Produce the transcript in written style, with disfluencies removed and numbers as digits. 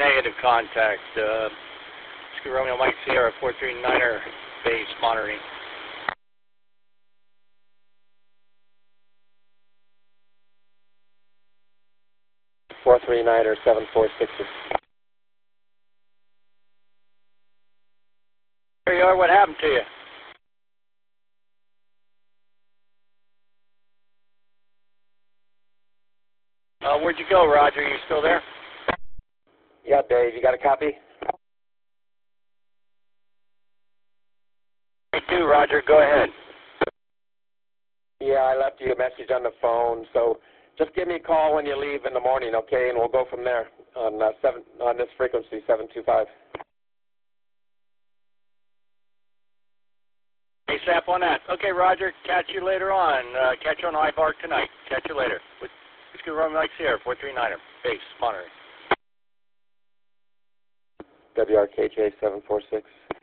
negative contact. Whiskey Romeo Mike Sierra 439er base monitoring. Four 3-9er 746. There you are. What happened to you? Where'd you go, Roger? You still there? Yeah, Dave, you got a copy? Me too, Roger. Go ahead. Yeah, I left you a message on the phone, so just give me a call when you leave in the morning, okay? And we'll go from there on on this frequency, 725. ASAP on that. Okay, Roger. Catch you later on. Catch you on IBARC tonight. Catch you later. Whiskey Romeo Mike Sierra 439er base monitoring. WRKJ 746.